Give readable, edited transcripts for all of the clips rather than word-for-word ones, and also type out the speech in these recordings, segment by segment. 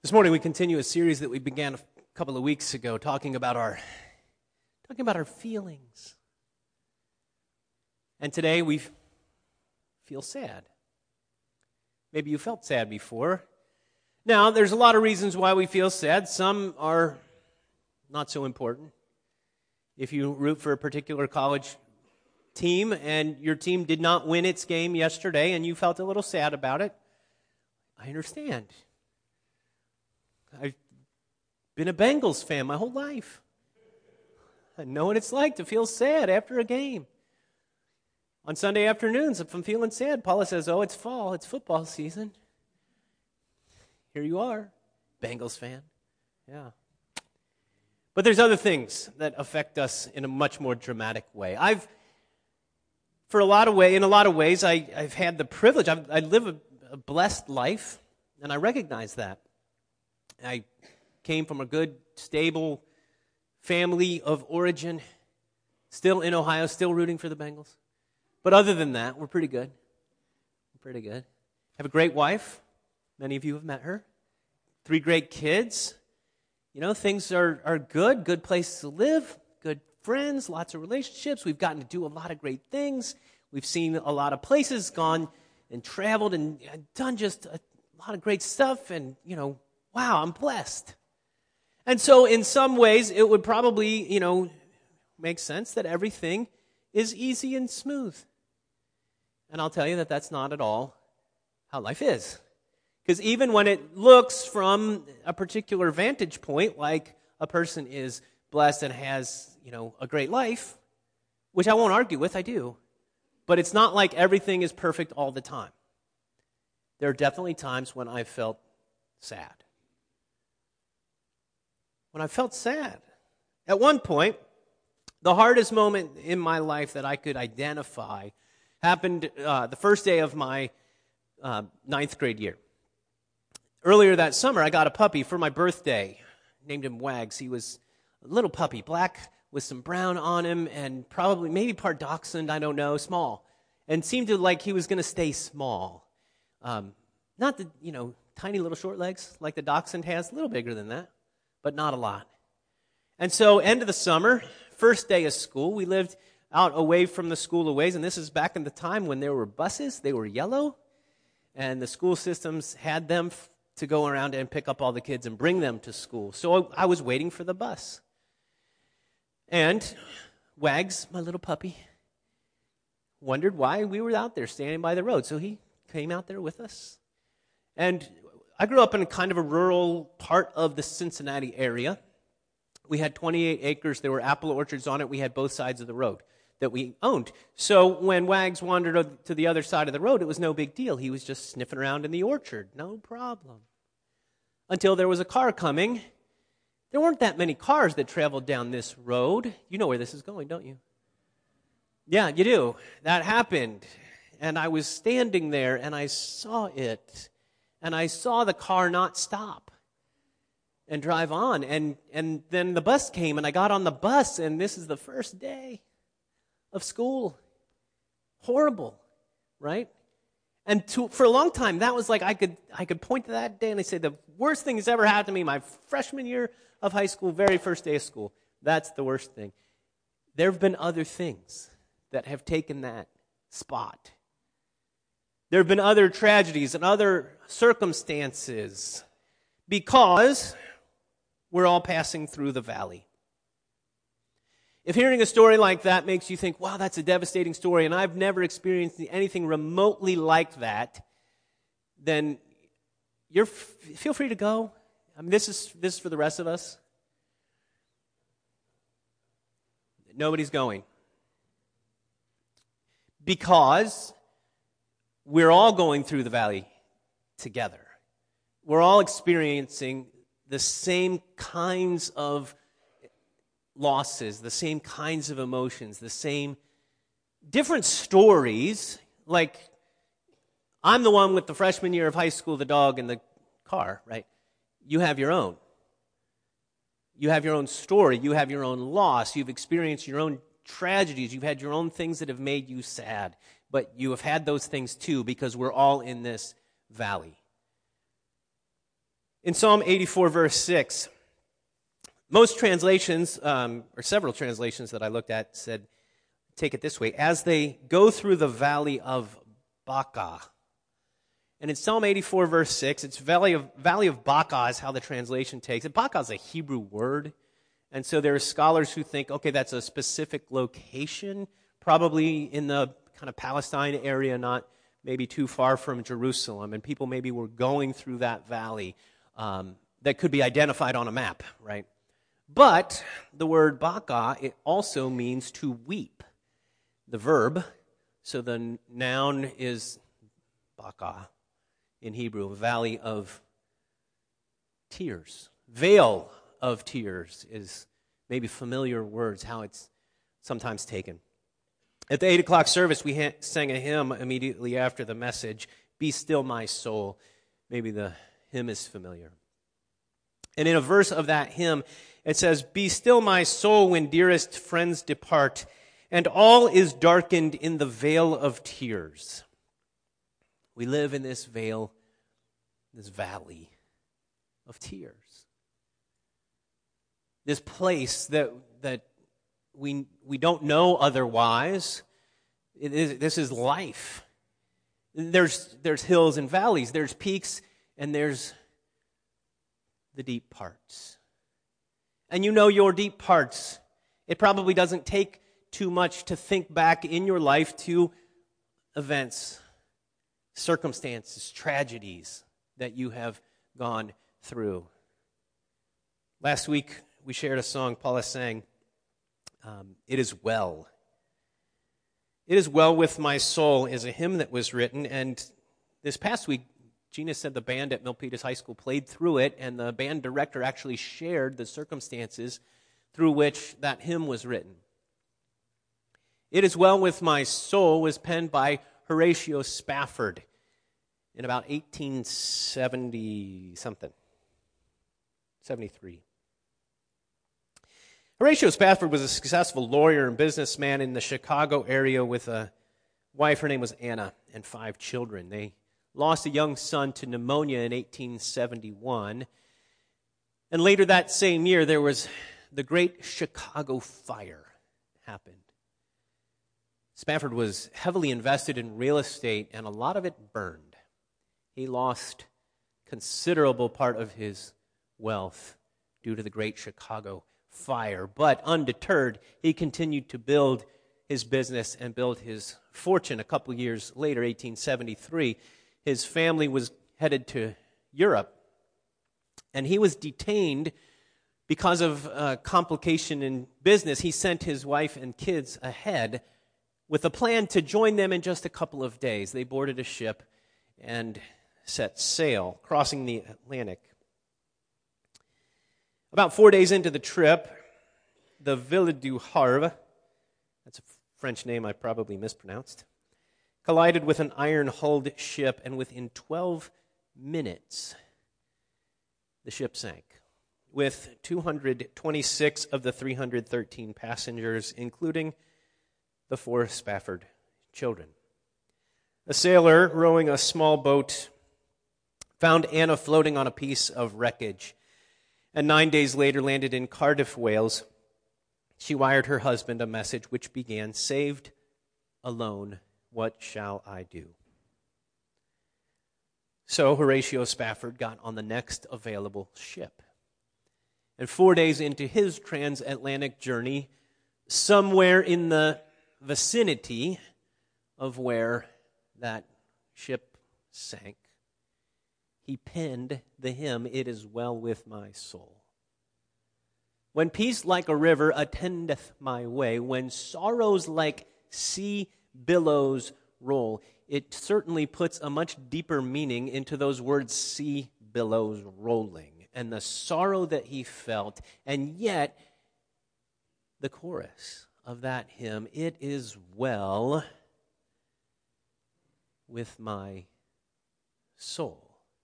This morning we continue a series that we began a couple of weeks ago, talking about our feelings. And today we feel sad. Maybe you felt sad before. Now, there's a lot of reasons why we feel sad. Some are not so important. If you root for a particular college team and your team did not win its game yesterday and you felt a little sad about it, I understand. I've been a Bengals fan my whole life. I know what it's like to feel sad after a game. On Sunday afternoons, if I'm feeling sad, Paula says, "Oh, it's fall, it's football season." Here you are, Bengals fan. Yeah. But there's other things that affect us in a much more dramatic way. In a lot of ways, I've had the privilege. I live a blessed life, and I recognize that. I came from a good, stable family of origin, still in Ohio, still rooting for the Bengals. But other than that, we're pretty good. Have a great wife. Many of you have met her. 3 great kids. You know, things are good. Good place to live. Good friends. Lots of relationships. We've gotten to do a lot of great things. We've seen a lot of places, gone and traveled and done just a lot of great stuff. And, wow, I'm blessed. And so in some ways, it would probably, make sense that everything is easy and smooth. And I'll tell you that that's not at all how life is. Because even when it looks from a particular vantage point, like a person is blessed and has, a great life, which I won't argue with, I do. But it's not like everything is perfect all the time. There are definitely times when I felt sad. At one point, the hardest moment in my life that I could identify happened the first day of my 9th grade year. Earlier that summer, I got a puppy for my birthday. Named him Wags. He was a little puppy, black with some brown on him, and maybe part dachshund, I don't know, small. And seemed to like he was going to stay small. Not the, tiny little short legs like the dachshund has, a little bigger than that, but not a lot. And so, end of the summer, first day of school, we lived out away from the school a ways, and this is back in the time when there were buses. They were yellow, and the school systems had them to go around and pick up all the kids and bring them to school. So I was waiting for the bus. And Wags, my little puppy, wondered why we were out there standing by the road. So he came out there with us. And I grew up in kind of a rural part of the Cincinnati area. We had 28 acres. There were apple orchards on it. We had both sides of the road that we owned. So when Wags wandered to the other side of the road, it was no big deal. He was just sniffing around in the orchard. No problem. Until there was a car coming. There weren't that many cars that traveled down this road. You know where this is going, don't you? Yeah, you do. That happened. And I was standing there, and I saw it. And I saw the car not stop and drive on. And then the bus came, and I got on the bus, and this is the first day of school. Horrible, right? And for a long time, that was like I could point to that day and I say the worst thing that's ever happened to me, my freshman year of high school, very first day of school. That's the worst thing. There have been other things that have taken that spot. There have been other tragedies and other circumstances because we're all passing through the valley. If hearing a story like that makes you think, wow, that's a devastating story, and I've never experienced anything remotely like that, then feel free to go. I mean, this is for the rest of us. Nobody's going. Because we're all going through the valley together. We're all experiencing the same kinds of losses, the same kinds of emotions, the same different stories. Like, I'm the one with the freshman year of high school, the dog in the car, right? You have your own. You have your own story. You have your own loss. You've experienced your own tragedies. You've had your own things that have made you sad. But you have had those things too because we're all in this valley. In Psalm 84, verse 6, most translations, or several translations that I looked at, said, take it this way, as they go through the valley of Baca. And in Psalm 84, verse 6, it's valley of Baca is how the translation takes it. Baca is a Hebrew word, and so there are scholars who think, okay, that's a specific location, probably in the kind of Palestine area, not maybe too far from Jerusalem, and people maybe were going through that valley that could be identified on a map, right? But the word Baca, it also means to weep. The verb, so the noun is Baca in Hebrew, valley of tears. Vale of tears is maybe familiar words, how it's sometimes taken. At the 8 o'clock service, we sang a hymn immediately after the message, Be Still My Soul. Maybe the hymn is familiar. And in a verse of that hymn, it says, Be still my soul when dearest friends depart, and all is darkened in the vale of tears. We live in this vale, this valley of tears. This place that we don't know otherwise. This is life. There's hills and valleys. There's peaks and there's the deep parts. And you know your deep parts. It probably doesn't take too much to think back in your life to events, circumstances, tragedies that you have gone through. Last week, we shared a song Paula sang, It Is Well. It Is Well With My Soul is a hymn that was written, and this past week, Gina said the band at Milpitas High School played through it, and the band director actually shared the circumstances through which that hymn was written. It Is Well With My Soul was penned by Horatio Spafford in about 1870-something, 73. Horatio Spafford was a successful lawyer and businessman in the Chicago area with a wife. Her name was Anna, and 5 children. They lost a young son to pneumonia in 1871. And later that same year, there was the Great Chicago Fire happened. Spafford was heavily invested in real estate, and a lot of it burned. He lost considerable part of his wealth due to the Great Chicago Fire. But undeterred, he continued to build his business and build his fortune. A couple years later, 1873, his family was headed to Europe, and he was detained because of a complication in business. He sent his wife and kids ahead with a plan to join them in just a couple of days. They boarded a ship and set sail, crossing the Atlantic. About 4 days into the trip, the Ville du Havre, that's a French name I probably mispronounced, collided with an iron-hulled ship, and within 12 minutes, the ship sank, with 226 of the 313 passengers, including the 4 Spafford children. A sailor rowing a small boat found Anna floating on a piece of wreckage, and 9 days later landed in Cardiff, Wales. She wired her husband a message which began, "Saved, alone, what shall I do?" So Horatio Spafford got on the next available ship. And 4 days into his transatlantic journey, somewhere in the vicinity of where that ship sank, he penned the hymn, "It Is Well With My Soul." When peace like a river attendeth my way, when sorrows like sea billows roll, it certainly puts a much deeper meaning into those words, sea billows rolling, and the sorrow that he felt. And yet, the chorus of that hymn, "It is well with my soul."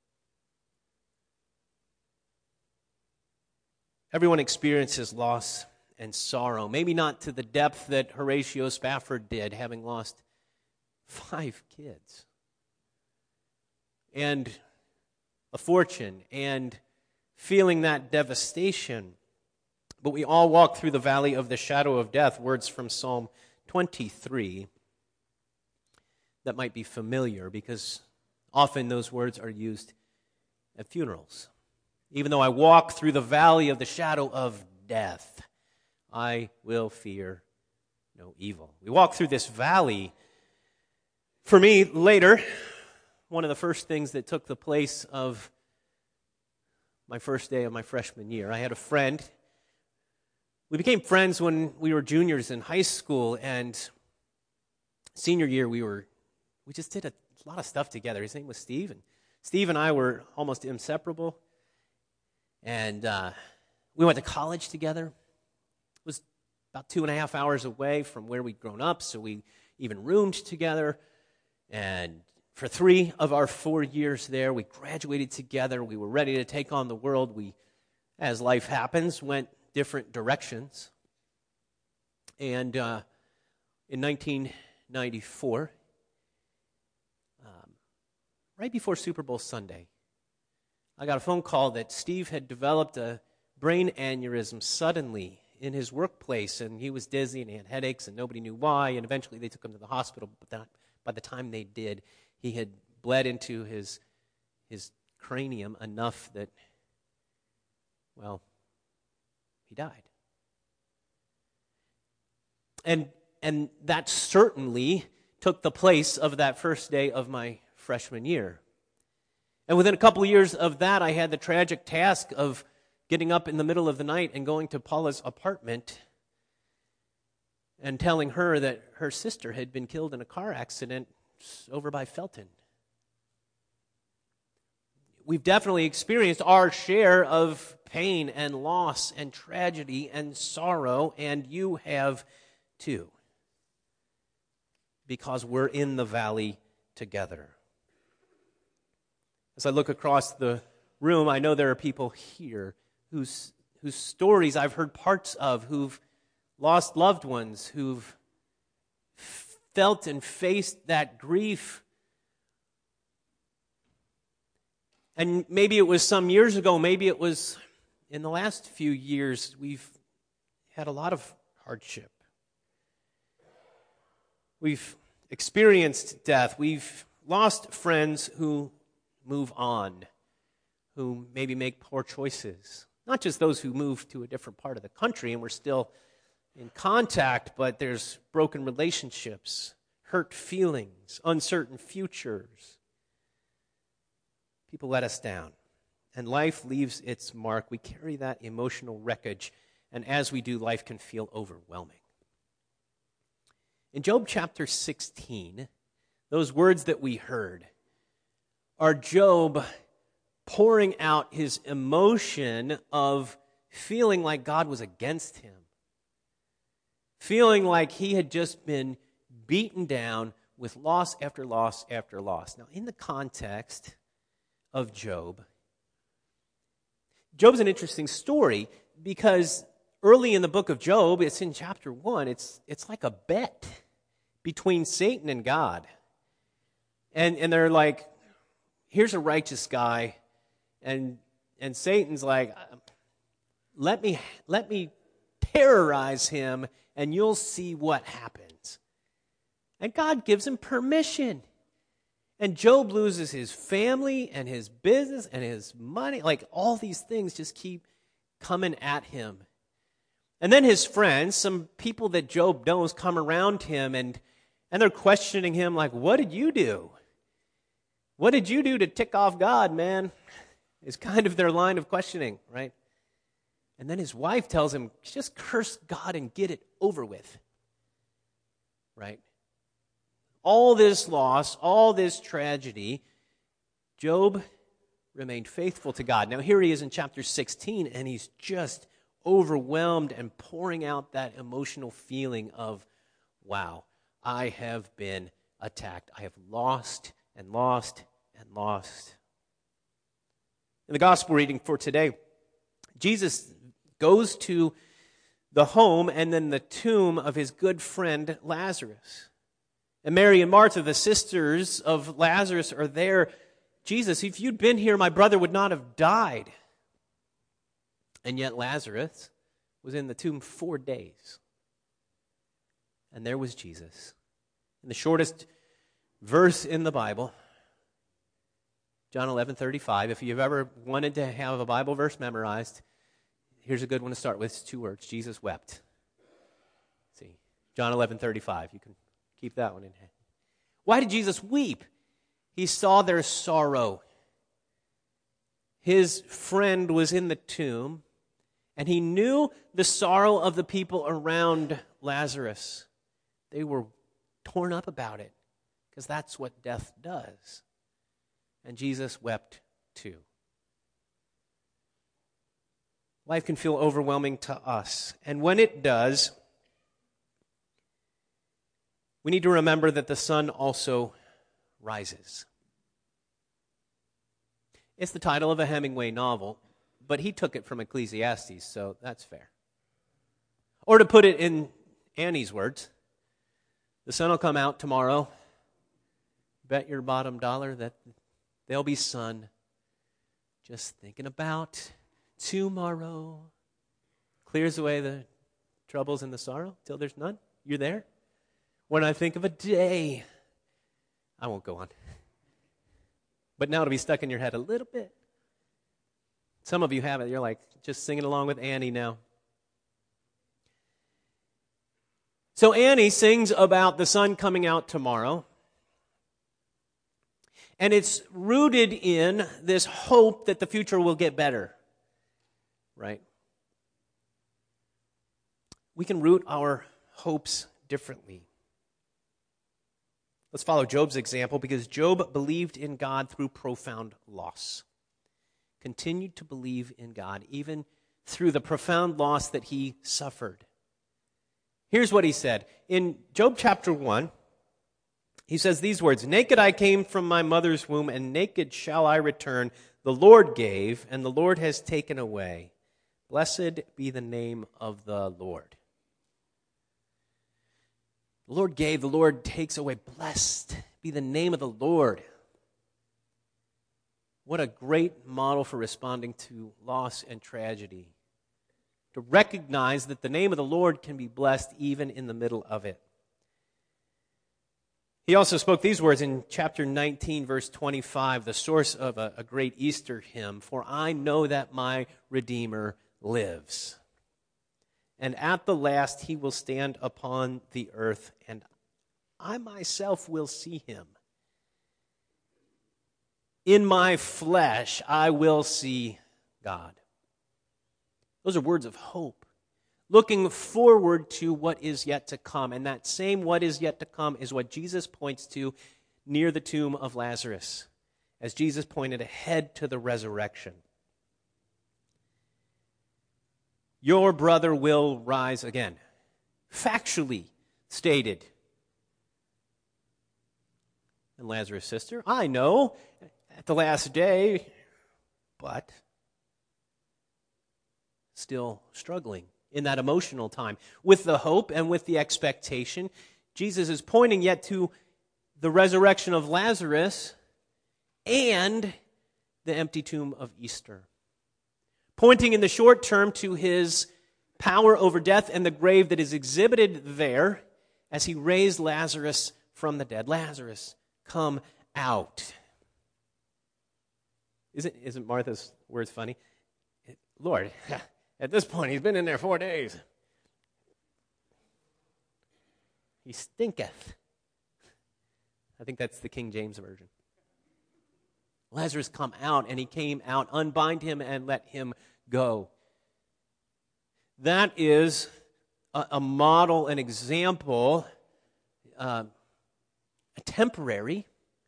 Everyone experiences loss and sorrow, maybe not to the depth that Horatio Spafford did, having lost 5 kids. And a fortune and feeling that devastation. But we all walk through the valley of the shadow of death, words from Psalm 23 that might be familiar because often those words are used at funerals. Even though I walk through the valley of the shadow of death, I will fear no evil. We walk through this valley. For me, later, one of the first things that took the place of my first day of my freshman year, I had a friend. We became friends when we were juniors in high school, and senior year we just did a lot of stuff together. His name was Steve, and Steve and I were almost inseparable. And we went to college together. It was about 2.5 hours away from where we'd grown up, so we even roomed together. And for 3 of our 4 years there, we graduated together. We were ready to take on the world. We, as life happens, went different directions. And in 1994, right before Super Bowl Sunday, I got a phone call that Steve had developed a brain aneurysm suddenly in his workplace, and he was dizzy and he had headaches, and nobody knew why, and eventually they took him to the hospital, but by the time they did, he had bled into his cranium enough that, well, he died. And that certainly took the place of that first day of my freshman year. And within a couple of years of that, I had the tragic task of getting up in the middle of the night and going to Paula's apartment and telling her that her sister had been killed in a car accident over by Felton. We've definitely experienced our share of pain and loss and tragedy and sorrow, and you have too, because we're in the valley together. As I look across the room, I know there are people here whose stories I've heard parts of, who've lost loved ones, who've felt and faced that grief. And maybe it was some years ago, maybe it was in the last few years, we've had a lot of hardship. We've experienced death. We've lost friends who move on, who maybe make poor choices. Not just those who move to a different part of the country and we're still in contact, but there's broken relationships, hurt feelings, uncertain futures. People let us down, and life leaves its mark. We carry that emotional wreckage, and as we do, life can feel overwhelming. In Job chapter 16, those words that we heard are Job pouring out his emotion of feeling like God was against him, feeling like he had just been beaten down with loss after loss after loss. Now, in the context of Job's an interesting story because early in the book of Job, it's in chapter 1, it's like a bet between Satan and God. And they're like, here's a righteous guy, and Satan's like, let me terrorize him, and you'll see what happens. And God gives him permission. And Job loses his family and his business and his money. Like, all these things just keep coming at him. And then his friends, some people that Job knows, come around him, and they're questioning him like, what did you do? What did you do to tick off God, man? Is kind of their line of questioning, right? And then his wife tells him, just curse God and get it over with, right? All this loss, all this tragedy, Job remained faithful to God. Now here he is in chapter 16, and he's just overwhelmed and pouring out that emotional feeling of, wow, I have been attacked. I have lost and lost and lost. In the gospel reading for today, Jesus goes to the home and then the tomb of his good friend Lazarus. And Mary and Martha, the sisters of Lazarus, are there Jesus, if you'd been here, my brother would not have died. And yet Lazarus was in the tomb 4 days. And there was Jesus. In the shortest verse in the Bible, John 11:35. If you've ever wanted to have a Bible verse memorized, here's a good one to start with. It's 2 words. Jesus wept. See, John 11:35. You can keep that one in hand. Why did Jesus weep? He saw their sorrow. His friend was in the tomb, and he knew the sorrow of the people around Lazarus. They were torn up about it, because that's what death does. And Jesus wept too. Life can feel overwhelming to us, and when it does, we need to remember that the sun also rises. It's the title of a Hemingway novel, but he took it from Ecclesiastes, so that's fair. Or to put it in Annie's words, the sun will come out tomorrow. Bet your bottom dollar that there'll be sun. Just thinking about tomorrow. Clears away the troubles and the sorrow till there's none. You're there. When I think of a day, I won't go on. But now it'll be stuck in your head a little bit. Some of you have it. You're like just singing along with Annie now. So Annie sings about the sun coming out tomorrow. And it's rooted in this hope that the future will get better. Right? We can root our hopes differently. Let's follow Job's example, because Job believed in God through profound loss. Continued to believe in God even through the profound loss that he suffered. Here's what he said. In Job chapter 1, he says these words, "Naked I came from my mother's womb, and naked shall I return. The Lord gave, and the Lord has taken away. Blessed be the name of the Lord." The Lord gave, the Lord takes away. Blessed be the name of the Lord. What a great model for responding to loss and tragedy. To recognize that the name of the Lord can be blessed even in the middle of it. He also spoke these words in chapter 19, verse 25, the source of a great Easter hymn. "For I know that my Redeemer lives. And at the last he will stand upon the earth, and I myself will see him. In my flesh I will see God." Those are words of hope, looking forward to what is yet to come. And that same what is yet to come is what Jesus points to near the tomb of Lazarus, as Jesus pointed ahead to the resurrection. Your brother will rise again. Factually stated. And Lazarus' sister, "I know at the last day," but still struggling in that emotional time. With the hope and with the expectation, Jesus is pointing yet to the resurrection of Lazarus and the empty tomb of Easter. Pointing in the short term to his power over death and the grave that is exhibited there as he raised Lazarus from the dead. Lazarus, come out. Isn't Martha's words funny? Lord, at this point, he's been in there 4 days. He stinketh. I think that's the King James Version. Lazarus, come out, and he came out. Unbind him and let him go. That is a model, an example, a temporary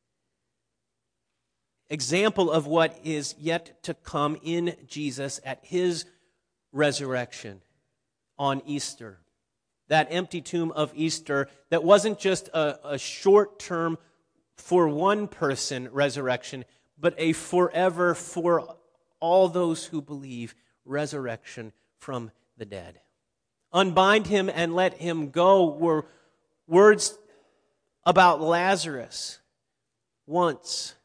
example of what is yet to come in Jesus at his resurrection on Easter. That empty tomb of Easter that wasn't just a short-term for one person resurrection, but a forever for all those who believe resurrection from the dead. Unbind him and let him go were words about Lazarus once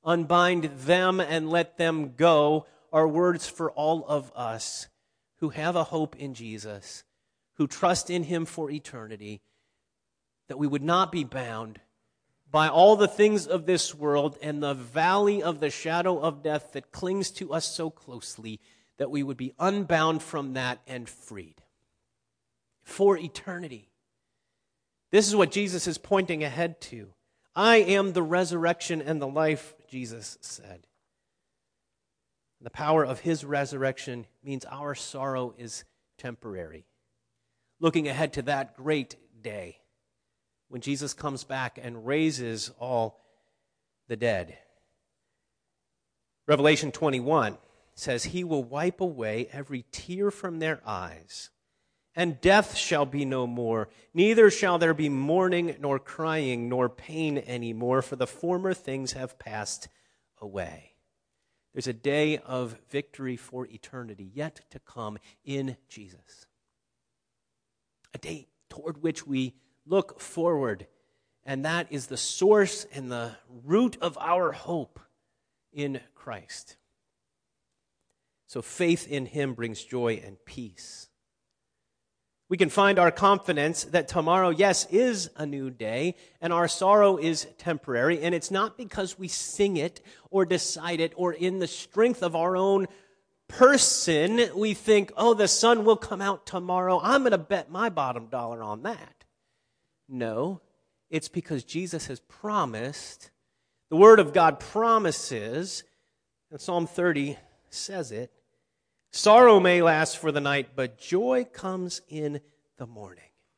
unbind them and let them go are words for all of us who have a hope in Jesus, who trust in him for eternity, that we would not be bound by all the things of this world and the valley of the shadow of death that clings to us so closely, that we would be unbound from that and freed for eternity. This is what Jesus is pointing ahead to. I am the resurrection and the life, Jesus said. The power of his resurrection means our sorrow is temporary. Looking ahead to that great day when Jesus comes back and raises all the dead. Revelation 21 says, he will wipe away every tear from their eyes, and death shall be no more. Neither shall there be mourning, nor crying, nor pain anymore, for the former things have passed away. There's a day of victory for eternity yet to come in Jesus. A day toward which we look forward, and that is the source and the root of our hope in Christ. So faith in him brings joy and peace. We can find our confidence that tomorrow, yes, is a new day, and our sorrow is temporary, and it's not because we sing it or decide it or in the strength of our own person we think, oh, the sun will come out tomorrow. I'm going to bet my bottom dollar on that. No, it's because Jesus has promised. The Word of God promises, and Psalm 30 says it, sorrow may last for the night, but joy comes in the morning.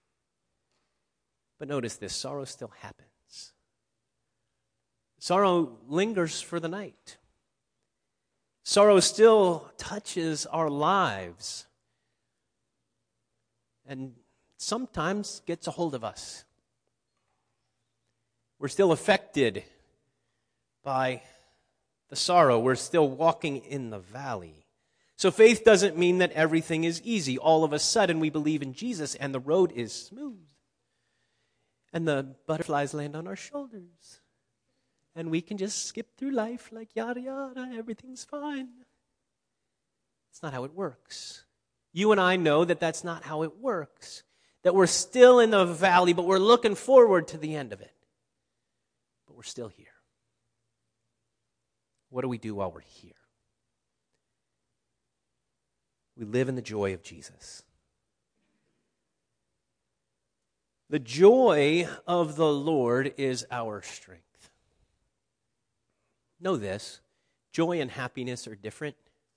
But notice this, sorrow still happens. Sorrow lingers for the night. Sorrow still touches our lives and sometimes gets a hold of us. We're still affected by the sorrow. We're still walking in the valley. So faith doesn't mean that everything is easy. All of a sudden we believe in Jesus and the road is smooth. And the butterflies land on our shoulders. And we can just skip through life like yada yada, everything's fine. It's not how it works. You and I know that that's not how it works. That we're still in the valley, but we're looking forward to the end of it. But we're still here. What do we do while we're here? We live in the joy of Jesus. The joy of the Lord is our strength. Know this, joy and happiness are different.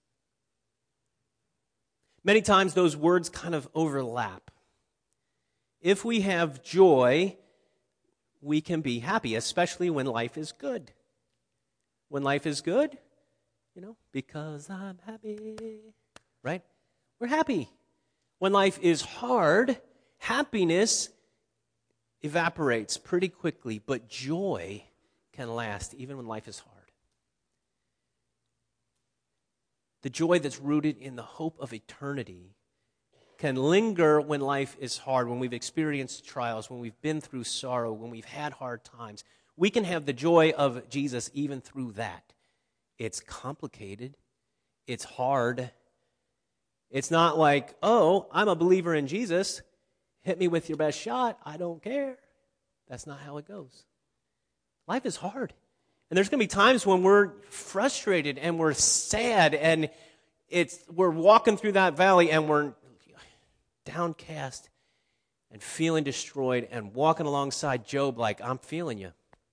Many times those words kind of overlap. If we have joy, we can be happy, especially when life is good. When life is good, because I'm happy, right? We're happy. When life is hard, happiness evaporates pretty quickly, but joy can last even when life is hard. The joy that's rooted in the hope of eternity can linger when life is hard, when we've experienced trials, when we've been through sorrow, when we've had hard times. We can have the joy of Jesus even through that. It's complicated. It's hard. It's not like, oh, I'm a believer in Jesus. Hit me with your best shot. I don't care. That's not how it goes. Life is hard. And there's going to be times when we're frustrated and we're sad and we're walking through that valley and we're downcast and feeling destroyed and walking alongside Job like, I'm feeling you.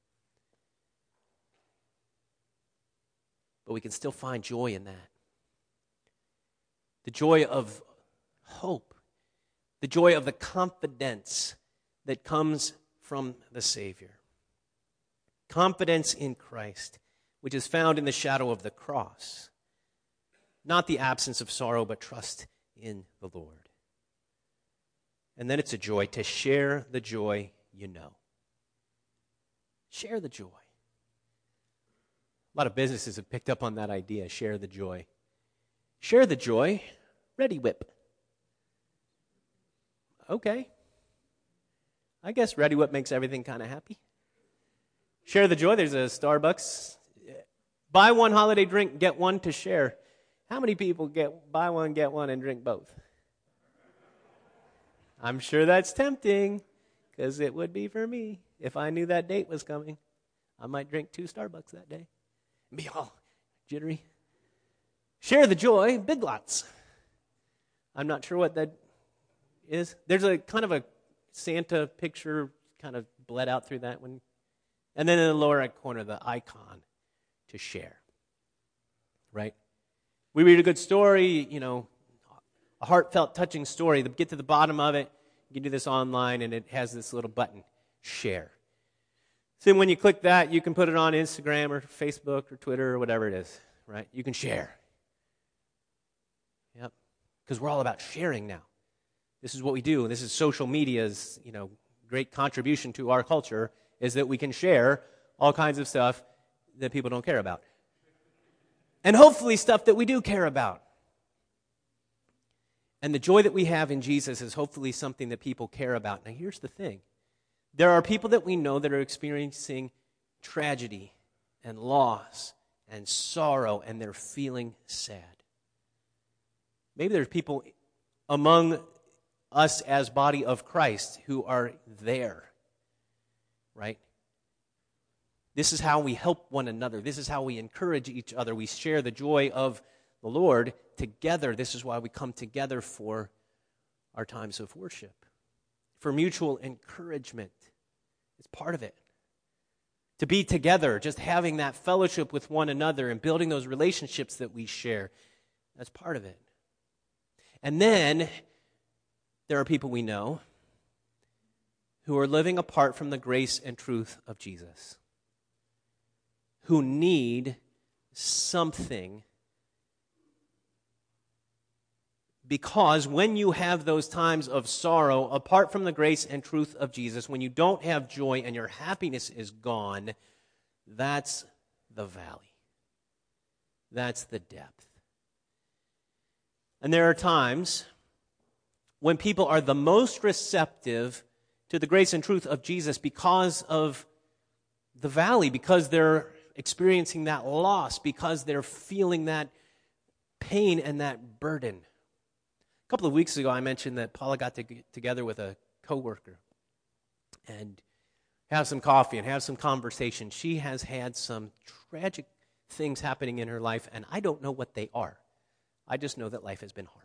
But we can still find joy in that. The joy of hope. The joy of the confidence that comes from the Savior. Confidence in Christ, which is found in the shadow of the cross. Not the absence of sorrow, but trust in the Lord. And then it's a joy to share the joy you know. Share the joy. A lot of businesses have picked up on that idea, share the joy. Share the joy, Ready Whip. Okay. I guess Ready Whip makes everything kind of happy. Share the joy. There's a Starbucks Buy one holiday drink, get one to share. How many people buy one, get one, and drink both? I'm sure that's tempting, because it would be for me. If I knew that date was coming, I might drink 2 Starbucks that day and be all jittery. Share the joy, Big Lots. I'm not sure what that is. There's a kind of a Santa picture kind of bled out through that one. And then in the lower right corner, the icon to share. Right? We read a good story, a heartfelt, touching story. Get to the bottom of it. You can do this online, and it has this little button, share. So when you click that, you can put it on Instagram or Facebook or Twitter or whatever it is, right? You can share. Yep. Because we're all about sharing now. This is what we do. This is social media's, great contribution to our culture, is that we can share all kinds of stuff that people don't care about. And hopefully stuff that we do care about. And the joy that we have in Jesus is hopefully something that people care about. Now here's the thing. There are people that we know that are experiencing tragedy and loss and sorrow, and they're feeling sad. Maybe there's people among us as body of Christ who are there, right? This is how we help one another. This is how we encourage each other. We share the joy of the Lord together. This is why we come together for our times of worship. For mutual encouragement. It's part of it. To be together, just having that fellowship with one another and building those relationships that we share. That's part of it. And then there are people we know who are living apart from the grace and truth of Jesus, who need something, because when you have those times of sorrow, apart from the grace and truth of Jesus, when you don't have joy and your happiness is gone, that's the valley. That's the depth. And there are times when people are the most receptive to the grace and truth of Jesus because of the valley, because they're experiencing that loss, because they're feeling that pain and that burden. A couple of weeks ago, I mentioned that Paula got together with a coworker and have some coffee and have some conversation. She has had some tragic things happening in her life, and I don't know what they are. I just know that life has been hard.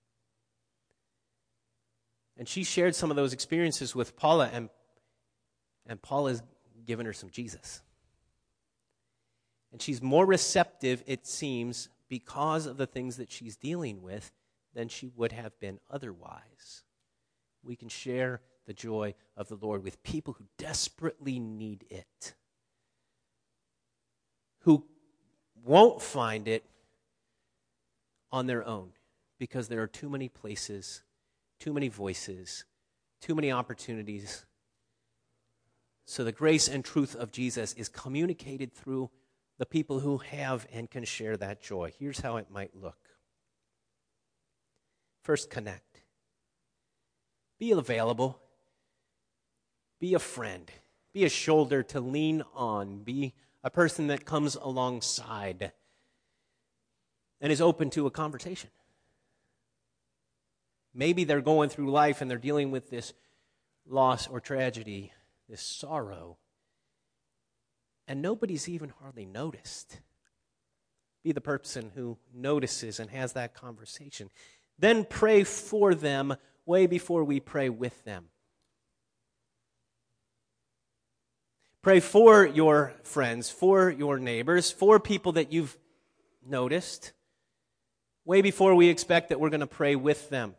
And she shared some of those experiences with Paula, and Paula's given her some Jesus. And she's more receptive, it seems, because of the things that she's dealing with than she would have been otherwise. We can share the joy of the Lord with people who desperately need it, who won't find it on their own because there are too many places, too many voices, too many opportunities. So the grace and truth of Jesus is communicated through the people who have and can share that joy. Here's how it might look. First, connect. Be available. Be a friend. Be a shoulder to lean on. Be a person that comes alongside and is open to a conversation. Maybe they're going through life and they're dealing with this loss or tragedy, this sorrow, and nobody's even hardly noticed. Be the person who notices and has that conversation. Then pray for them way before we pray with them. Pray for your friends, for your neighbors, for people that you've noticed, way before we expect that we're going to pray with them.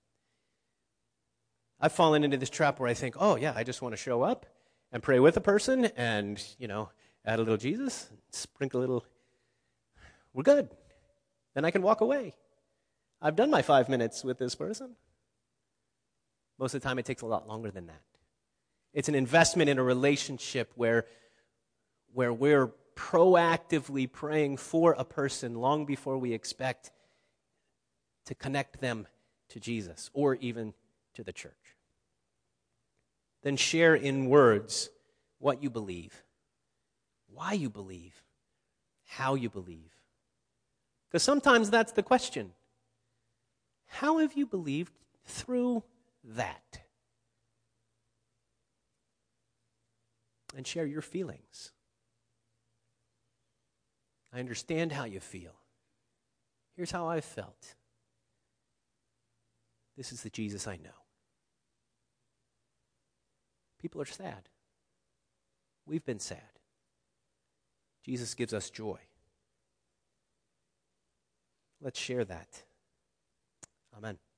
I've fallen into this trap where I think, oh yeah, I just want to show up and pray with a person and, add a little Jesus, sprinkle a little, we're good. Then I can walk away. I've done my 5 minutes with this person. Most of the time it takes a lot longer than that. It's an investment in a relationship where we're proactively praying for a person long before we expect to connect them to Jesus or even to the church. Then share in words what you believe, why you believe, how you believe. Because sometimes that's the question. How have you believed through that? And share your feelings. I understand how you feel. Here's how I felt. This is the Jesus I know. People are sad. We've been sad. Jesus gives us joy. Let's share that. Amen.